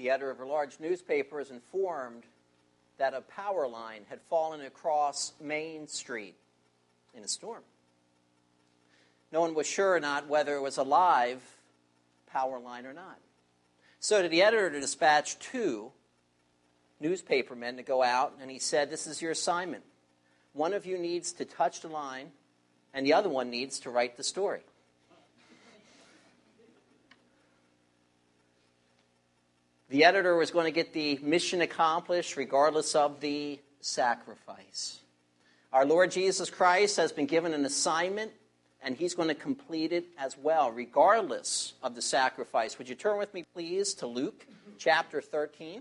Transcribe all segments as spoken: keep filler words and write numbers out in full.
the editor of a large newspaper is informed that a power line had fallen across Main Street in a storm. No one was sure or not whether it was a live power line or not. So the editor dispatched two newspapermen to go out, and he said, this is your assignment. One of you needs to touch the line, and the other one needs to write the story. The editor was going to get the mission accomplished regardless of the sacrifice. Our Lord Jesus Christ has been given an assignment, and he's going to complete it as well, regardless of the sacrifice. Would you turn with me, please, to Luke chapter thirteen?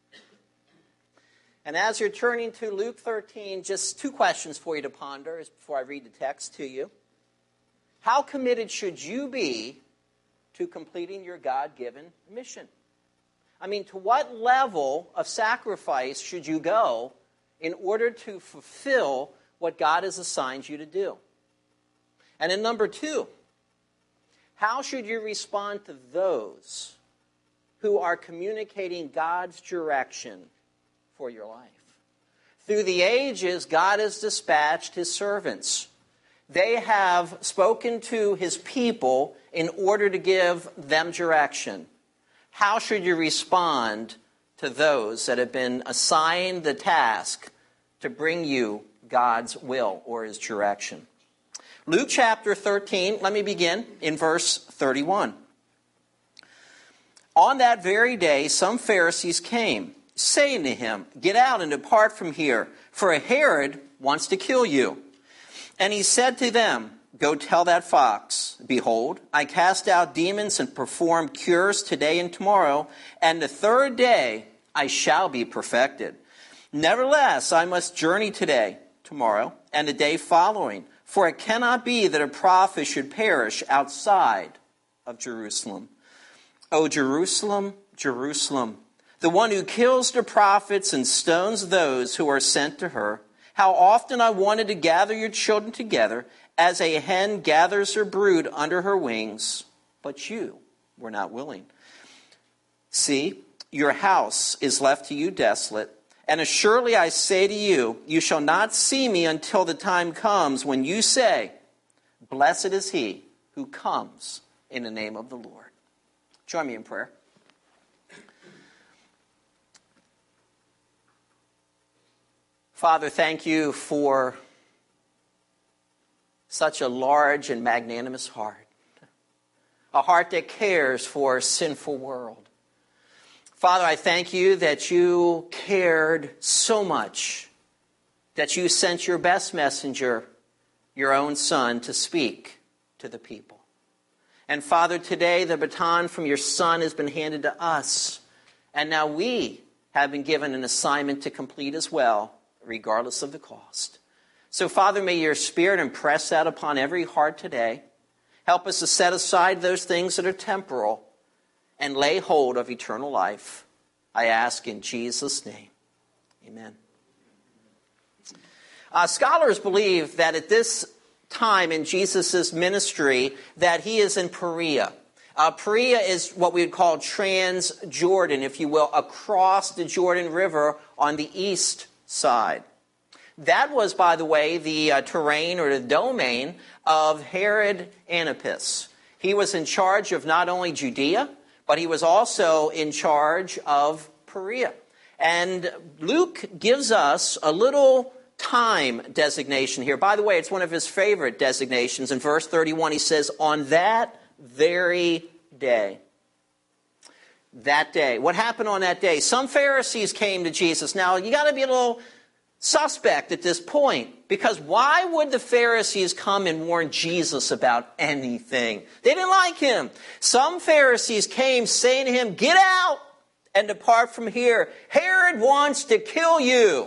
And as you're turning to Luke thirteen, just two questions for you to ponder before I read the text to you. How committed should you be to completing your God-given mission? I mean, to what level of sacrifice should you go in order to fulfill what God has assigned you to do? And then number two, how should you respond to those who are communicating God's direction for your life? Through the ages, God has dispatched his servants. They have spoken to his people in order to give them direction. How should you respond to those that have been assigned the task to bring you God's will or his direction? Luke chapter thirteen, let me begin in verse thirty-one. On that very day, some Pharisees came, saying to him, get out and depart from here, for Herod wants to kill you. And he said to them, go tell that fox, behold, I cast out demons and perform cures today and tomorrow, and the third day I shall be perfected. Nevertheless, I must journey today, tomorrow, and the day following, for it cannot be that a prophet should perish outside of Jerusalem. O Jerusalem, Jerusalem, the one who kills the prophets and stones those who are sent to her, how often I wanted to gather your children together, as a hen gathers her brood under her wings, but you were not willing. See, your house is left to you desolate, and assuredly I say to you, you shall not see me until the time comes when you say, blessed is he who comes in the name of the Lord. Join me in prayer. Father, thank you for such a large and magnanimous heart. A heart that cares for a sinful world. Father, I thank you that you cared so much that you sent your best messenger, your own Son, to speak to the people. And Father, today the baton from your Son has been handed to us. And now we have been given an assignment to complete as well, regardless of the cost. So, Father, may your Spirit impress that upon every heart today. Help us to set aside those things that are temporal and lay hold of eternal life. I ask in Jesus' name. Amen. Uh, scholars believe that at this time in Jesus' ministry that he is in Perea. Uh, Perea is what we would call Trans-Jordan, if you will, across the Jordan River on the east side. That was, by the way, the uh, terrain or the domain of Herod Antipas. He was in charge of not only Judea, but he was also in charge of Perea. And Luke gives us a little time designation here. By the way, it's one of his favorite designations. In verse thirty-one, he says, on that very day. That day. What happened on that day? Some Pharisees came to Jesus. Now, you got to be a little suspect at this point, because why would the Pharisees come and warn Jesus about anything? They didn't like him. Some Pharisees came saying to him, get out and depart from here. Herod wants to kill you.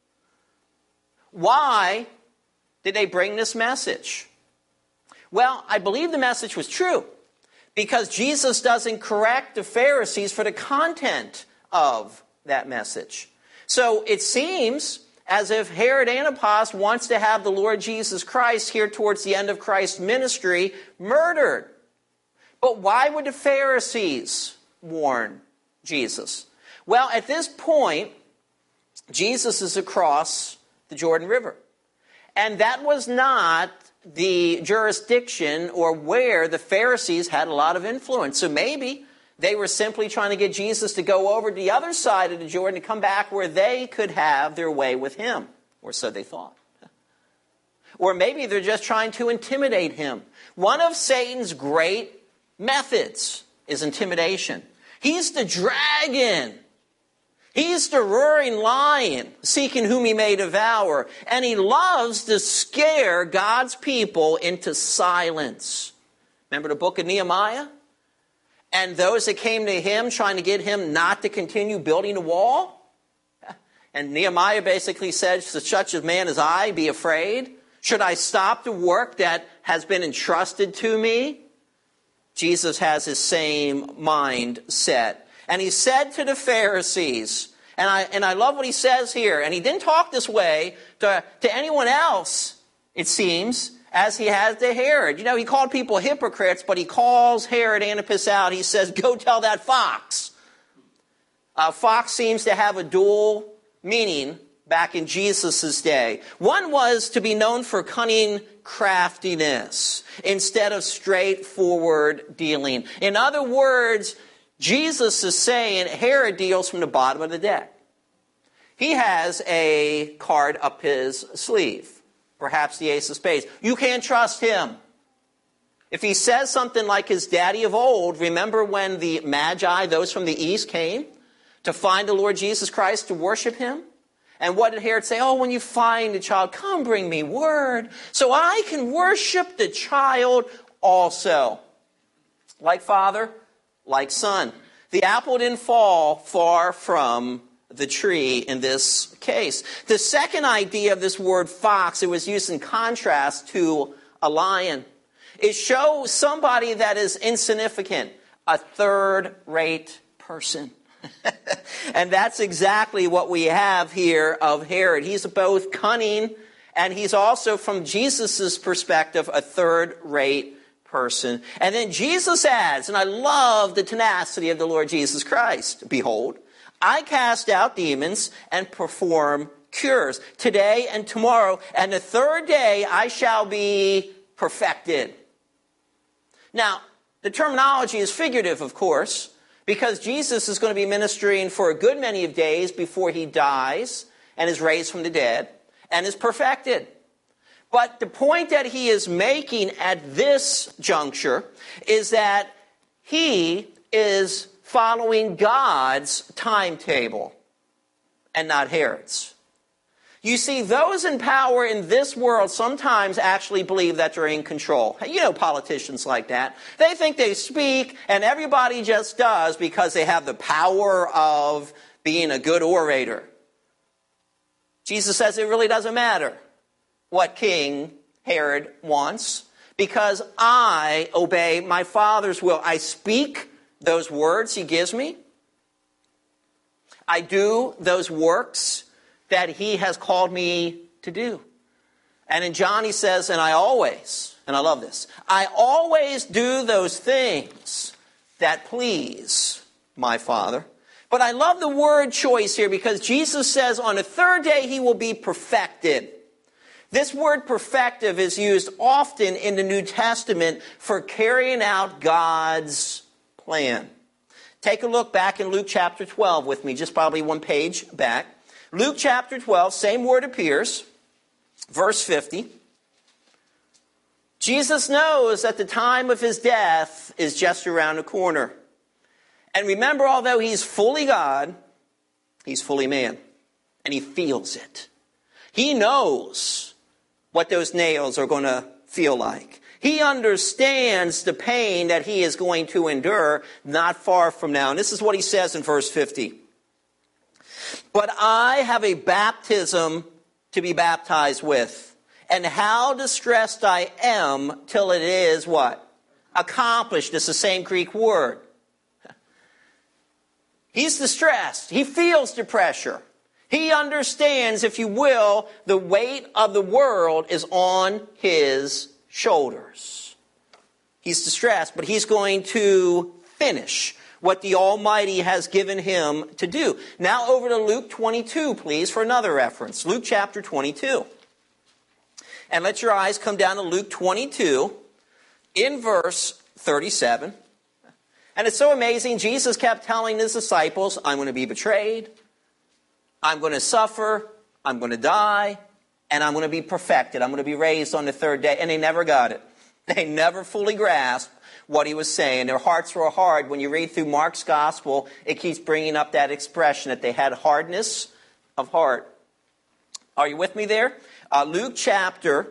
Why did they bring this message? Well, I believe the message was true, because Jesus doesn't correct the Pharisees for the content of that message. So it seems as if Herod Antipas wants to have the Lord Jesus Christ here towards the end of Christ's ministry murdered. But why would the Pharisees warn Jesus? Well, at this point, Jesus is across the Jordan River. And that was not the jurisdiction or where the Pharisees had a lot of influence. So maybe they were simply trying to get Jesus to go over to the other side of the Jordan to come back where they could have their way with him. Or so they thought. Or maybe they're just trying to intimidate him. One of Satan's great methods is intimidation. He's the dragon. He's the roaring lion, seeking whom he may devour. And he loves to scare God's people into silence. Remember the book of Nehemiah? And those that came to him trying to get him not to continue building a wall? And Nehemiah basically said, to such a man as I, be afraid. Should I stop the work that has been entrusted to me? Jesus has his same mindset. And he said to the Pharisees, and I and I love what he says here, and he didn't talk this way to, to anyone else, it seems, as he has to Herod. You know, he called people hypocrites, but he calls Herod Antipas out. He says, go tell that fox. Uh, fox seems to have a dual meaning back in Jesus' day. One was to be known for cunning craftiness instead of straightforward dealing. In other words, Jesus is saying Herod deals from the bottom of the deck. He has a card up his sleeve, perhaps the ace of spades. You can't trust him. If he says something like his daddy of old, remember when the Magi, those from the east, came to find the Lord Jesus Christ to worship him? And what did Herod say? Oh, when you find the child, come bring me word so I can worship the child also. Like father, like son. The apple didn't fall far from the tree in this case. The second idea of this word fox, it was used in contrast to a lion. It shows somebody that is insignificant, a third-rate person. And that's exactly what we have here of Herod. He's both cunning and he's also, from Jesus' perspective, a third-rate person. And then Jesus adds, and I love the tenacity of the Lord Jesus Christ. Behold, I cast out demons and perform cures today and tomorrow, and the third day I shall be perfected. Now, the terminology is figurative, of course, because Jesus is going to be ministering for a good many of days before he dies and is raised from the dead and is perfected. But the point that he is making at this juncture is that he is following God's timetable and not Herod's. You see, those in power in this world sometimes actually believe that they're in control. You know politicians like that. They think they speak and everybody just does because they have the power of being a good orator. Jesus says it really doesn't matter what King Herod wants, because I obey my Father's will. I speak those words he gives me. I do those works that he has called me to do. And in John he says, and I always, and I love this, I always do those things that please my Father. But I love the word choice here because Jesus says on the third day he will be perfected. This word perfective is used often in the New Testament for carrying out God's plan. Take a look back in Luke chapter twelve with me, just probably one page back. Luke chapter twelve, same word appears, verse fifty. Jesus knows that the time of his death is just around the corner. And remember, although he's fully God, he's fully man. And he feels it. He knows what those nails are going to feel like. He understands the pain that he is going to endure not far from now. And this is what he says in verse fifty. But I have a baptism to be baptized with, and how distressed I am till it is what? Accomplished. It's the same Greek word. He's distressed. He feels the pressure. He understands, if you will, the weight of the world is on his shoulders. He's distressed, but he's going to finish what the Almighty has given him to do. Now over to Luke twenty-two, please, for another reference. Luke chapter twenty-two. And let your eyes come down to Luke twenty-two in verse thirty-seven. And it's so amazing. Jesus kept telling his disciples, I'm going to be betrayed, I'm going to suffer, I'm going to die, and I'm going to be perfected. I'm going to be raised on the third day. And they never got it. They never fully grasped what he was saying. Their hearts were hard. When you read through Mark's gospel, it keeps bringing up that expression that they had hardness of heart. Are you with me there? Uh, Luke chapter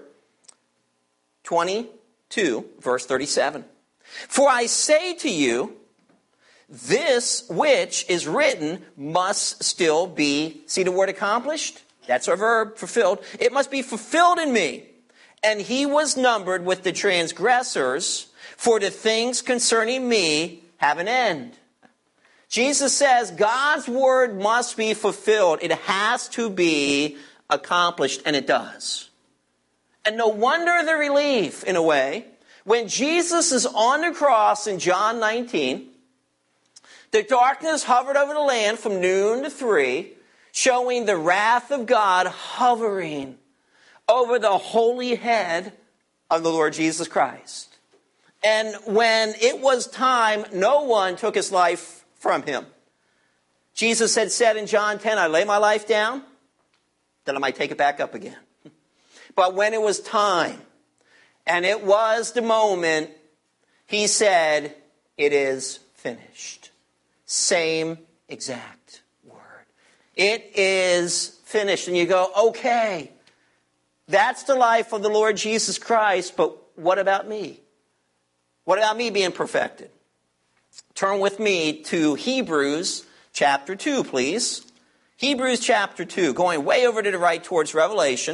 twenty-two, verse thirty-seven. For I say to you, this which is written must still be, see the word accomplished? That's our verb, fulfilled. It must be fulfilled in me. And he was numbered with the transgressors, for the things concerning me have an end. Jesus says God's word must be fulfilled. It has to be accomplished, and it does. And no wonder the relief, in a way, when Jesus is on the cross in John nineteen, the darkness hovered over the land from noon to three, showing the wrath of God hovering over the holy head of the Lord Jesus Christ. And when it was time, no one took his life from him. Jesus had said in John ten, I lay my life down, that I might take it back up again. But when it was time, and it was the moment, he said, it is finished. Same exact word. It is finished. And you go, okay, that's the life of the Lord Jesus Christ, but what about me? What about me being perfected? Turn with me to Hebrews chapter two, please. Hebrews chapter two, going way over to the right towards Revelation.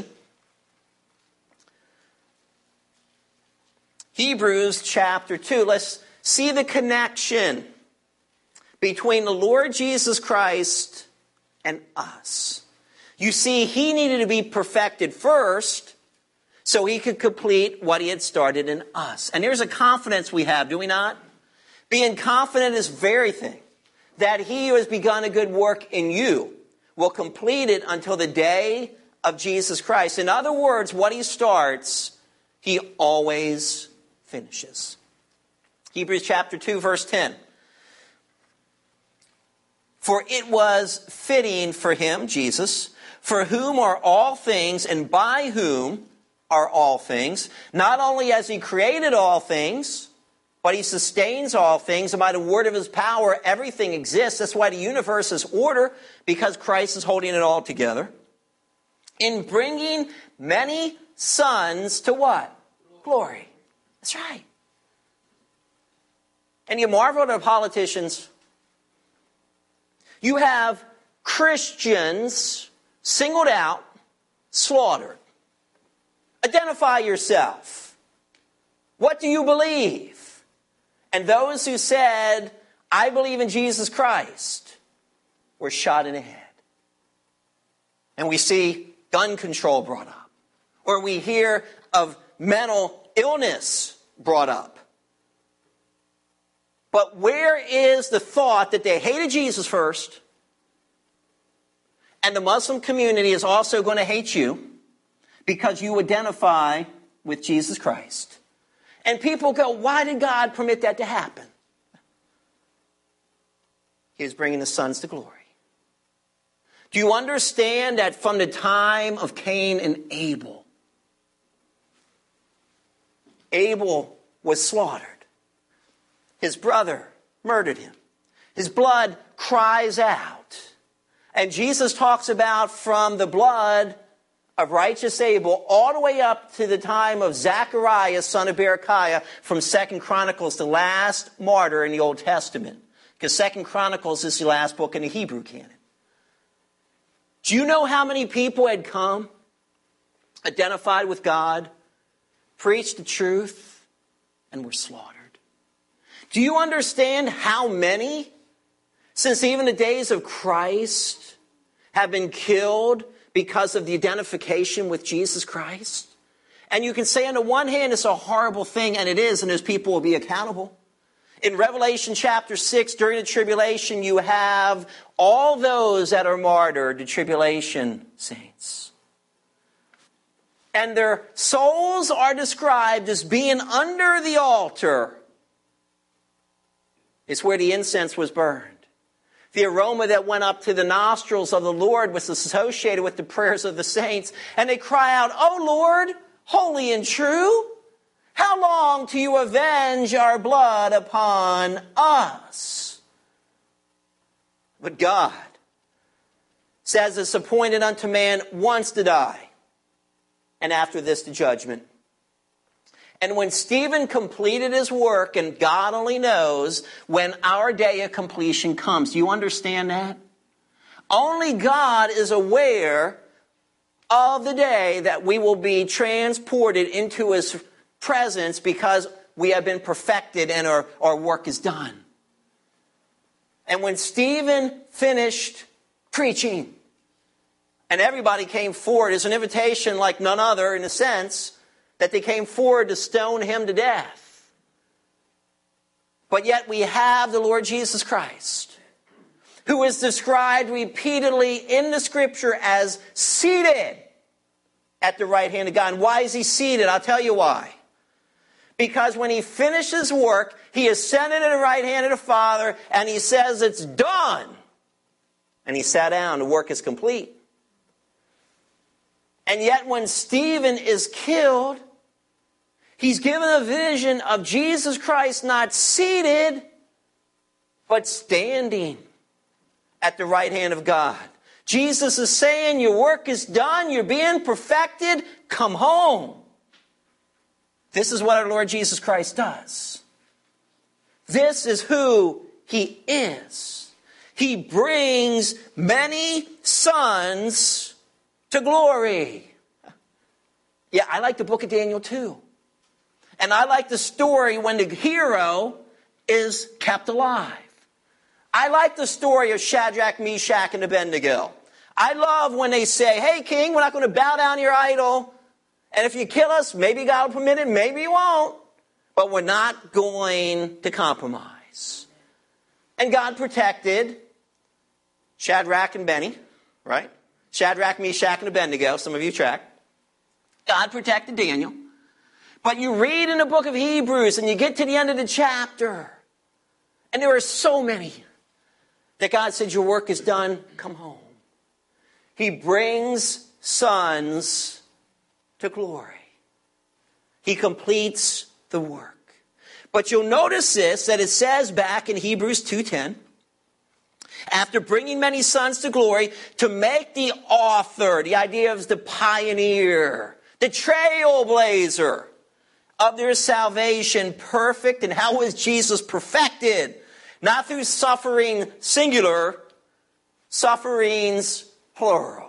Hebrews chapter two. Let's see the connection between the Lord Jesus Christ and us. You see, he needed to be perfected first so he could complete what he had started in us. And there's a confidence we have, do we not? Being confident in this very thing, that he who has begun a good work in you will complete it until the day of Jesus Christ. In other words, what he starts, he always finishes. Hebrews chapter two, verse ten. For it was fitting for him, Jesus, for whom are all things and by whom are all things, not only has he created all things, but he sustains all things, and by the word of his power everything exists. That's why the universe is order, because Christ is holding it all together. In bringing many sons to what? Glory. That's right. And you marvel at the politicians. You have Christians singled out, slaughtered. Identify yourself. What do you believe? And those who said, I believe in Jesus Christ, were shot in the head. And we see gun control brought up. Or we hear of mental illness brought up. But where is the thought that they hated Jesus first, and the Muslim community is also going to hate you because you identify with Jesus Christ? And people go, why did God permit that to happen? He was bringing the sons to glory. Do you understand that from the time of Cain and Abel, Abel was slaughtered. His brother murdered him. His blood cries out. And Jesus talks about from the blood of righteous Abel all the way up to the time of Zechariah, son of Berechiah, from Second Chronicles, the last martyr in the Old Testament. Because Second Chronicles is the last book in the Hebrew canon. Do you know how many people had come, identified with God, preached the truth, and were slaughtered? Do you understand how many, since even the days of Christ, have been killed because of the identification with Jesus Christ? And you can say on the one hand it's a horrible thing, and it is, and those people will be accountable. In Revelation chapter six, during the tribulation, you have all those that are martyred, the tribulation saints. And their souls are described as being under the altar. It's where the incense was burned. The aroma that went up to the nostrils of the Lord was associated with the prayers of the saints. And they cry out, "O Lord, holy and true, how long do you avenge our blood upon us?" But God says it's appointed unto man once to die, and after this the judgment. And when Stephen completed his work, and God only knows when our day of completion comes. Do you understand that? Only God is aware of the day that we will be transported into his presence because we have been perfected and our, our work is done. And when Stephen finished preaching and everybody came forward, it's an invitation like none other in a sense, that they came forward to stone him to death. But yet we have the Lord Jesus Christ, who is described repeatedly in the Scripture as seated at the right hand of God. And why is he seated? I'll tell you why. Because when he finishes work, he ascended at the right hand of the Father, and he says it's done. And he sat down, the work is complete. And yet when Stephen is killed, he's given a vision of Jesus Christ not seated, but standing at the right hand of God. Jesus is saying, your work is done, you're being perfected, come home. This is what our Lord Jesus Christ does. This is who he is. He brings many sons to glory. Yeah, I like the book of Daniel too. And I like the story when the hero is kept alive. I like the story of Shadrach, Meshach, and Abednego. I love when they say, "Hey, king, we're not going to bow down to your idol. And if you kill us, maybe God will permit it, maybe he won't. But we're not going to compromise." And God protected Shadrach and Benny, right? Shadrach, Meshach, and Abednego. Some of you track. God protected Daniel. But you read in the book of Hebrews and you get to the end of the chapter, and there are so many that God said, your work is done, come home. He brings sons to glory. He completes the work. But you'll notice this, that it says back in Hebrews two ten, after bringing many sons to glory, to make the author, the idea of the pioneer, the trailblazer of their salvation perfect. And how was Jesus perfected? Not through suffering singular, sufferings plural.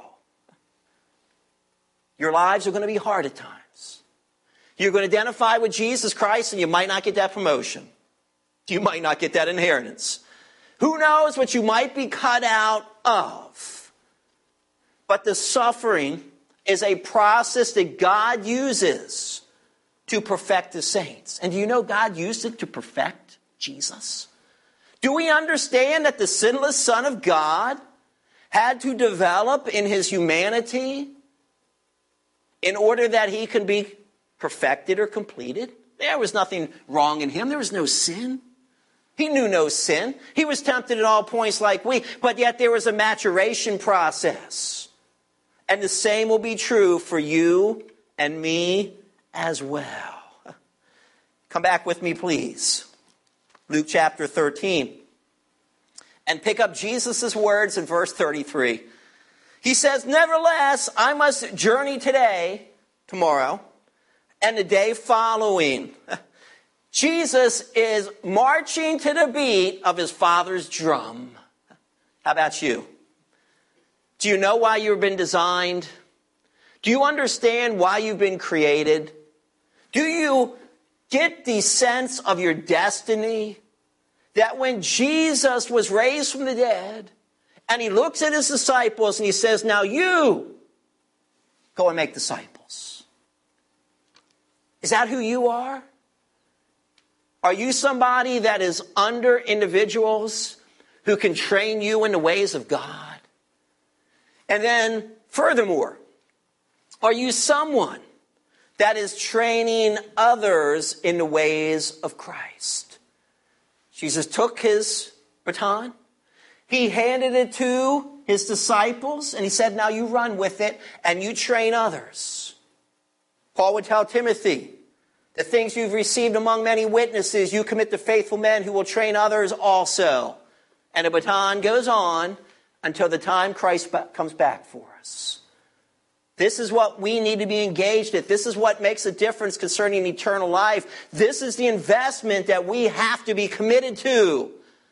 Your lives are going to be hard at times. You're going to identify with Jesus Christ and you might not get that promotion. You might not get that inheritance. Who knows what you might be cut out of. But the suffering is a process that God uses to perfect the saints. And do you know God used it to perfect Jesus? Do we understand that the sinless Son of God had to develop in his humanity in order that he can be perfected or completed? There was nothing wrong in him. There was no sin. He knew no sin. He was tempted at all points like we, but yet there was a maturation process. And the same will be true for you and me as well. Come back with me, please. Luke chapter thirteen. And pick up Jesus' words in verse thirty-three. He says, "Nevertheless, I must journey today, tomorrow, and the day following." Jesus is marching to the beat of his Father's drum. How about you? Do you know why you've been designed? Do you understand why you've been created? Do you get the sense of your destiny? That when Jesus was raised from the dead, and he looks at his disciples and he says, "Now you go and make disciples." Is that who you are? Are you somebody that is under individuals who can train you in the ways of God? And then, furthermore, are you someone that is training others in the ways of Christ? Jesus took his baton. He handed it to his disciples, and he said, now you run with it and you train others. Paul would tell Timothy, the things you've received among many witnesses, you commit to faithful men who will train others also. And the baton goes on until the time Christ comes back for us. This is what we need to be engaged in. This is what makes a difference concerning eternal life. This is the investment that we have to be committed to.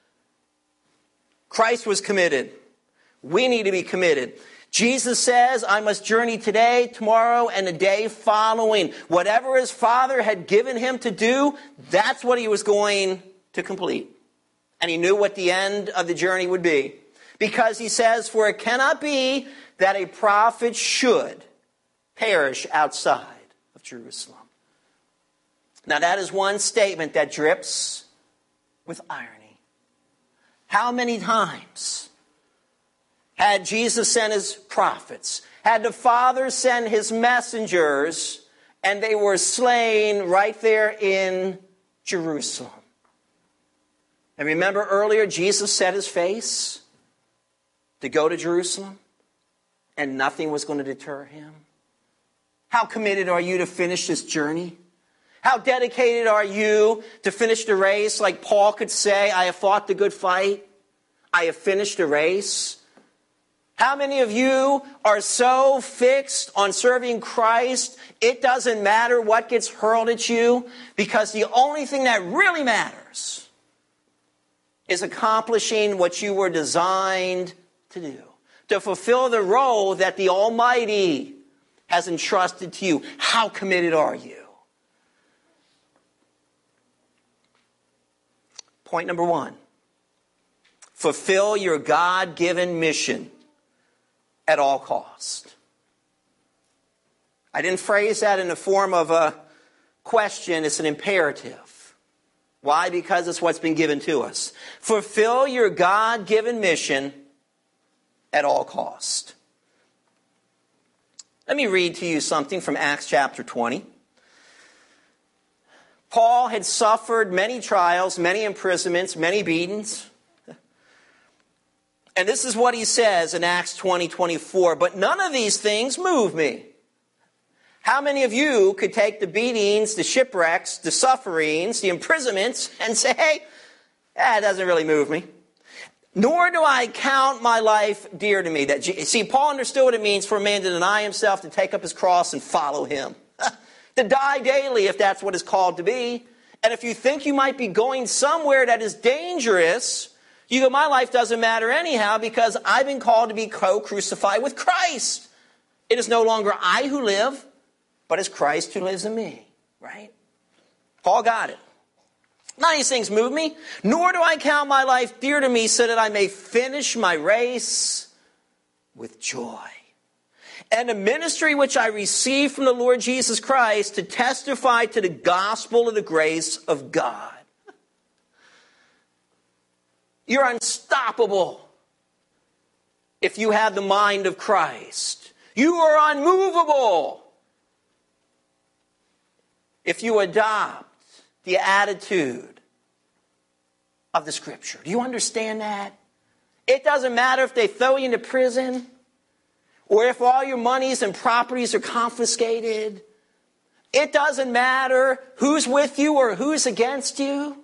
Christ was committed. We need to be committed. Jesus says, I must journey today, tomorrow, and the day following. Whatever his Father had given him to do, that's what he was going to complete. And he knew what the end of the journey would be. Because he says, for it cannot be that a prophet should perish outside of Jerusalem. Now that is one statement that drips with irony. How many times had Jesus sent his prophets, had the Father send his messengers, and they were slain right there in Jerusalem? And remember earlier, Jesus set his face to go to Jerusalem, and nothing was going to deter him. How committed are you to finish this journey? How dedicated are you to finish the race? Like Paul could say, I have fought the good fight. I have finished the race. How many of you are so fixed on serving Christ, it doesn't matter what gets hurled at you, because the only thing that really matters is accomplishing what you were designed to do, to fulfill the role that the Almighty has entrusted to you. How committed are you? Point number one, fulfill your God-given mission at all cost. I didn't phrase that in the form of a question. It's an imperative. Why? Because it's what's been given to us. Fulfill your God-given mission at all cost. Let me read to you something from Acts chapter twenty. Paul had suffered many trials, many imprisonments, many beatings. And this is what he says in Acts twenty twenty-four. But none of these things move me. How many of you could take the beatings, the shipwrecks, the sufferings, the imprisonments, and say, hey, that doesn't really move me? Nor do I count my life dear to me. That, see, Paul understood what it means for a man to deny himself, to take up his cross and follow him. To die daily, if that's what it's called to be. And if you think you might be going somewhere that is dangerous, you go, my life doesn't matter anyhow, because I've been called to be co-crucified with Christ. It is no longer I who live, but it's Christ who lives in me. Right? Paul got it. None of these things move me, nor do I count my life dear to me, so that I may finish my race with joy. And the ministry which I received from the Lord Jesus Christ, to testify to the gospel of the grace of God. You're unstoppable if you have the mind of Christ. You are unmovable if you adopt the attitude of the Scripture. Do you understand that? It doesn't matter if they throw you into prison, or if all your monies and properties are confiscated. It doesn't matter who's with you or who's against you.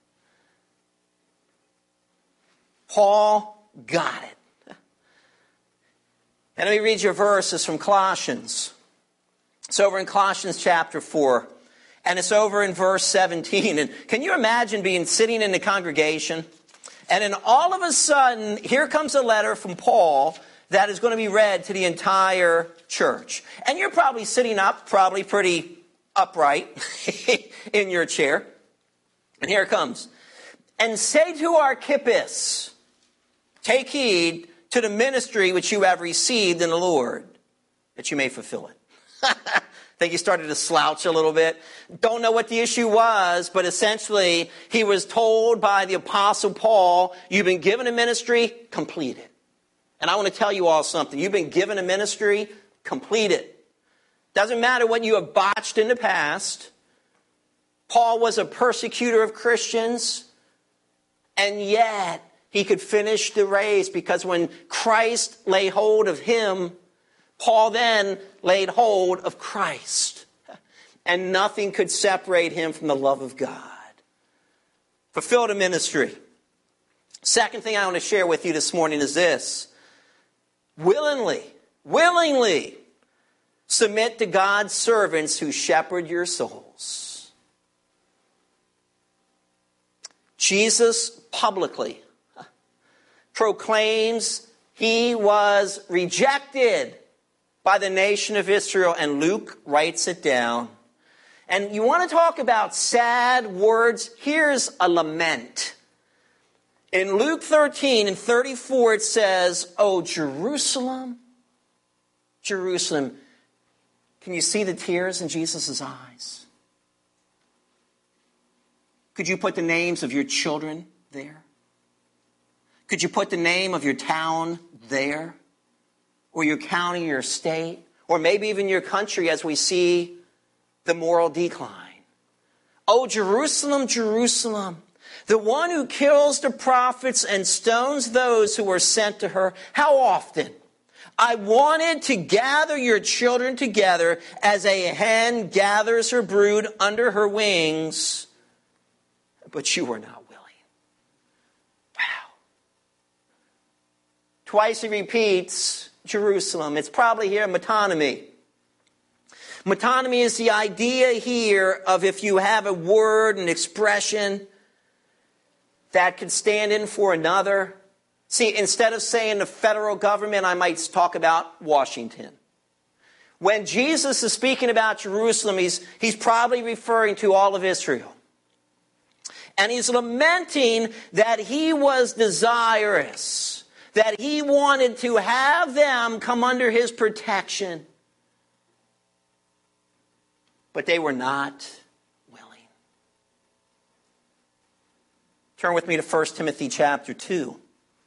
Paul got it. And let me read you a verse. It's from Colossians. It's over in Colossians chapter four. And it's over in verse seventeen. And can you imagine being sitting in the congregation, and then all of a sudden, here comes a letter from Paul that is going to be read to the entire church. And you're probably sitting up, probably pretty upright in your chair. And here it comes. And say to Archippus, take heed to the ministry which you have received in the Lord, that you may fulfill it. I think he started to slouch a little bit. Don't know what the issue was, but essentially he was told by the Apostle Paul, you've been given a ministry, complete it. And I want to tell you all something. You've been given a ministry, complete it. Doesn't matter what you have botched in the past. Paul was a persecutor of Christians, and yet he could finish the race because when Christ lay hold of him, Paul then laid hold of Christ. And nothing could separate him from the love of God. Fulfilled a ministry. Second thing I want to share with you this morning is this. Willingly, willingly submit to God's servants who shepherd your souls. Jesus publicly proclaims he was rejected by the nation of Israel, and Luke writes it down. And you want to talk about sad words? Here's a lament. In Luke thirteen and thirty-four it says, "Oh, Jerusalem, Jerusalem." Can you see the tears in Jesus' eyes? Could you put the names of your children there? Could you put the name of your town there? Or your county, your state? Or maybe even your country as we see the moral decline. Oh, Jerusalem, Jerusalem, the one who kills the prophets and stones those who were sent to her. How often? I wanted to gather your children together as a hen gathers her brood under her wings, but you were not willing. Wow. Twice he repeats Jerusalem. It's probably here, metonymy. Metonymy is the idea here of if you have a word, an expression that could stand in for another. See, instead of saying the federal government, I might talk about Washington. When Jesus is speaking about Jerusalem, he's, he's probably referring to all of Israel. And he's lamenting that he was desirous, that he wanted to have them come under his protection. But they were not willing. Turn with me to First Timothy chapter two.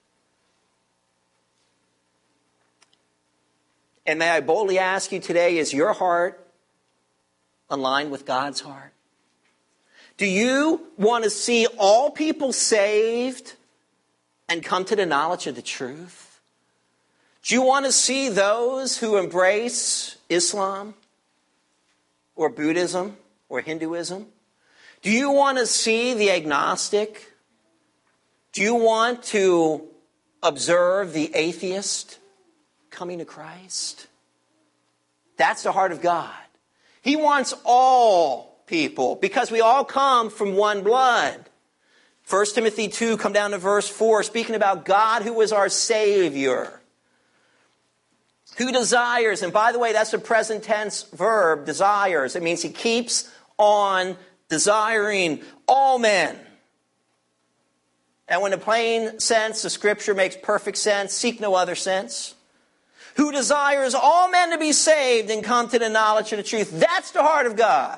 And may I boldly ask you today, is your heart aligned with God's heart? Do you want to see all people saved and come to the knowledge of the truth? Do you want to see those who embrace Islam or Buddhism or Hinduism? Do you want to see the agnostic? Do you want to observe the atheist coming to Christ? That's the heart of God. He wants all people because we all come from one blood. First Timothy two, come down to verse four, speaking about God who is our Savior, who desires, and by the way, that's a present tense verb, desires. It means he keeps on desiring all men. And when in plain sense, the scripture makes perfect sense, seek no other sense. Who desires all men to be saved and come to the knowledge of the truth. That's the heart of God.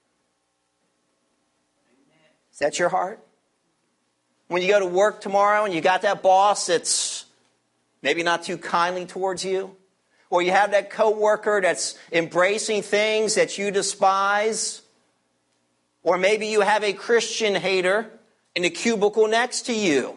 Is that your heart? When you go to work tomorrow and you got that boss that's maybe not too kindly towards you, or you have that coworker that's embracing things that you despise, or maybe you have a Christian hater in the cubicle next to you,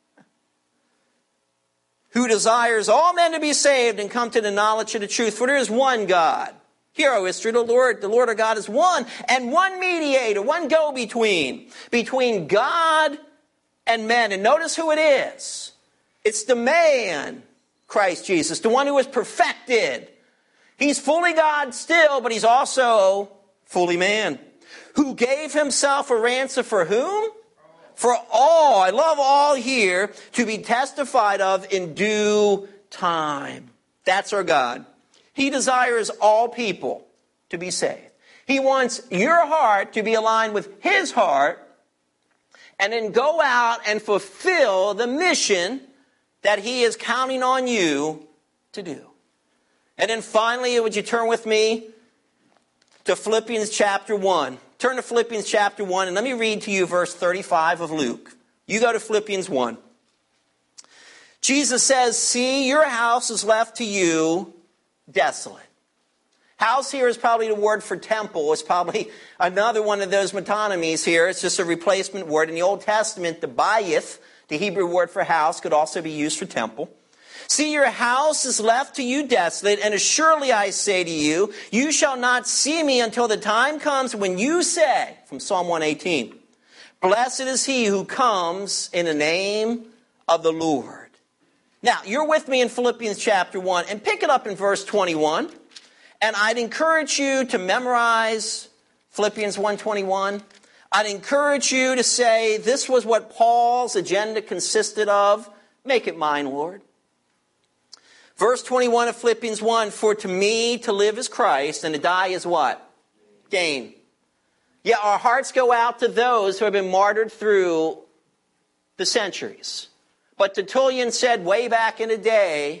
who desires all men to be saved and come to the knowledge of the truth. For there is one God. Hear, O Israel, the Lord, the Lord our God is one, and one mediator, one go-between, between God and men. And notice who it is. It's the man, Christ Jesus, the one who is perfected. He's fully God still, but he's also fully man. Who gave himself a ransom for whom? For all, I love all here, to be testified of in due time. That's our God. He desires all people to be saved. He wants your heart to be aligned with his heart, and then go out and fulfill the mission that he is counting on you to do. And then finally, would you turn with me to Philippians chapter one. Turn to Philippians chapter one, and let me read to you verse thirty-five of Luke. You go to Philippians one. Jesus says, see, your house is left to you desolate. House here is probably the word for temple. It's probably another one of those metonymies here. It's just a replacement word. In the Old Testament, the bayith, the Hebrew word for house, could also be used for temple. See, your house is left to you desolate, and assuredly I say to you, you shall not see me until the time comes when you say, from Psalm one eighteen, blessed is he who comes in the name of the Lord. Now, you're with me in Philippians chapter one, and pick it up in verse twenty-one. And I'd encourage you to memorize Philippians one twenty-one. I'd encourage you to say, this was what Paul's agenda consisted of. Make it mine, Lord. Verse twenty-one of Philippians one, for to me to live is Christ, and to die is what? Gain. Yeah, our hearts go out to those who have been martyred through the centuries. But Tertullian said way back in the day,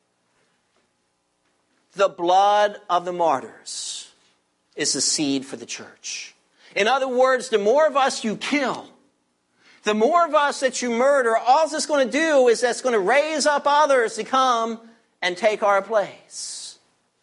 the blood of the martyrs is the seed for the church. In other words, the more of us you kill, the more of us that you murder, all it's going to do is that's going to raise up others to come and take our place.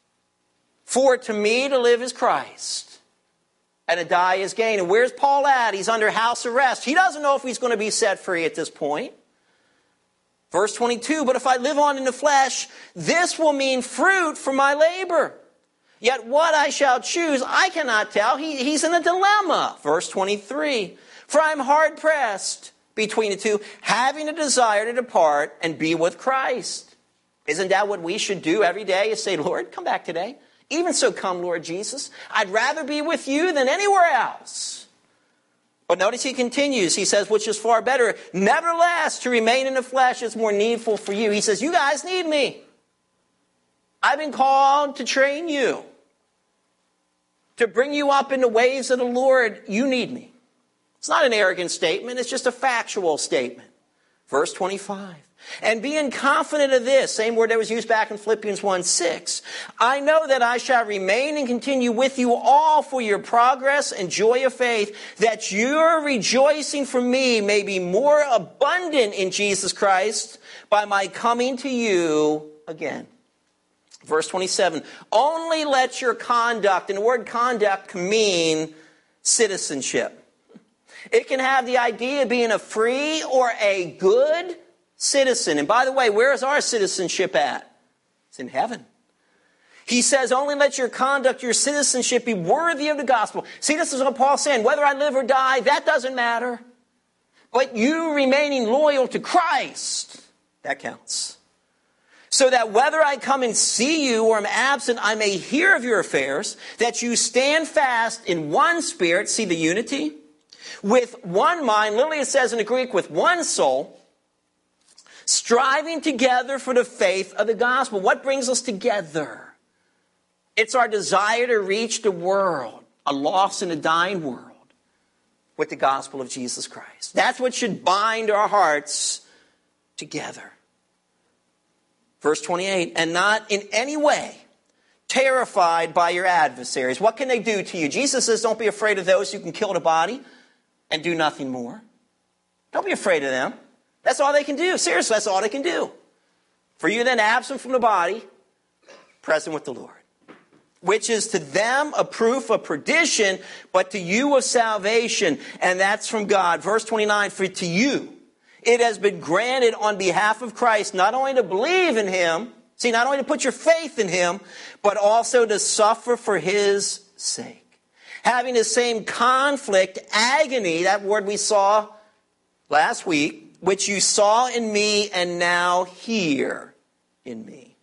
For to me to live is Christ, and to die is gain. And where's Paul at? He's under house arrest. He doesn't know if he's going to be set free at this point. Verse twenty-two, but if I live on in the flesh, this will mean fruit for my labor. Yet what I shall choose, I cannot tell. He, he's in a dilemma. Verse twenty-three, for I am hard pressed between the two, having a desire to depart and be with Christ. Isn't that what we should do every day? Is say, Lord, come back today. Even so come, Lord Jesus. I'd rather be with you than anywhere else. But notice he continues. He says, which is far better. Nevertheless, to remain in the flesh is more needful for you. He says, you guys need me. I've been called to train you, to bring you up in the ways of the Lord. You need me. It's not an arrogant statement. It's just a factual statement. Verse twenty-five. And being confident of this, same word that was used back in Philippians one six, I know that I shall remain and continue with you all for your progress and joy of faith, that your rejoicing for me may be more abundant in Jesus Christ by my coming to you again. Verse twenty-seven, only let your conduct, and the word conduct can mean citizenship. It can have the idea of being a free or a good citizen. And by the way, where is our citizenship at? It's in heaven. He says, only let your conduct, your citizenship be worthy of the gospel. See, this is what Paul's saying. Whether I live or die, that doesn't matter. But you remaining loyal to Christ, that counts. So that whether I come and see you or am absent, I may hear of your affairs, that you stand fast in one spirit, see the unity, with one mind, literally it says in the Greek, with one soul, striving together for the faith of the gospel. What brings us together? It's our desire to reach the world, a lost and a dying world, with the gospel of Jesus Christ. That's what should bind our hearts together. Verse twenty-eight, and not in any way terrified by your adversaries. What can they do to you? Jesus says, don't be afraid of those who can kill the body and do nothing more. Don't be afraid of them. That's all they can do. Seriously, that's all they can do. For you then absent from the body, present with the Lord. Which is to them a proof of perdition, but to you of salvation. And that's from God. Verse twenty-nine, for to you it has been granted on behalf of Christ, not only to believe in him, see, not only to put your faith in him, but also to suffer for his sake. Having the same conflict, agony, that word we saw last week, which you saw in me and now hear in me.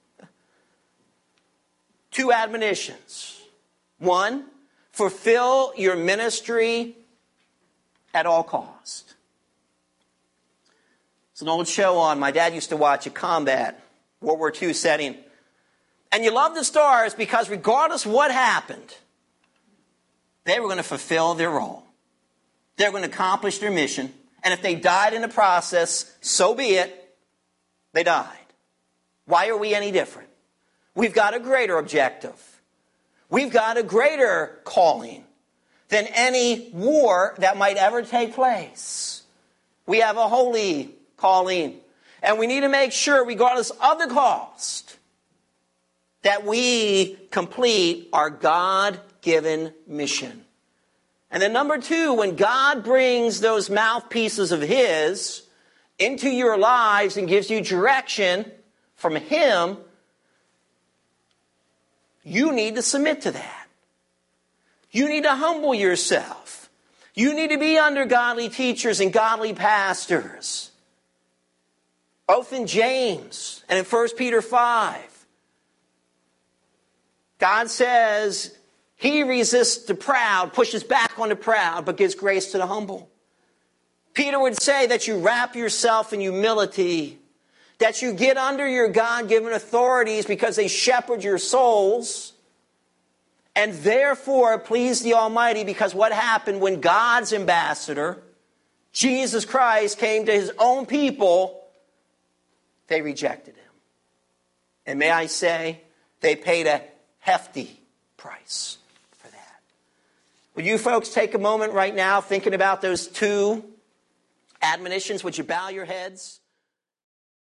Two admonitions. One, fulfill your ministry at all cost. It's an old show on. My dad used to watch a combat, World War Two setting. And you love the stars because regardless of what happened, they were going to fulfill their role. They were going to accomplish their mission. And if they died in the process, so be it. They died. Why are we any different? We've got a greater objective. We've got a greater calling than any war that might ever take place. We have a holy calling. And we need to make sure, regardless of the cost, that we complete our God-given mission. And then number two, when God brings those mouthpieces of His into your lives and gives you direction from Him, you need to submit to that. You need to humble yourself. You need to be under godly teachers and godly pastors. Both in James and in First Peter five. God says He resists the proud, pushes back on the proud, but gives grace to the humble. Peter would say that you wrap yourself in humility, that you get under your God-given authorities because they shepherd your souls, and therefore please the Almighty, because what happened when God's ambassador, Jesus Christ, came to His own people, they rejected Him. And may I say, they paid a hefty price for that. Would you folks take a moment right now thinking about those two admonitions? Would you bow your heads?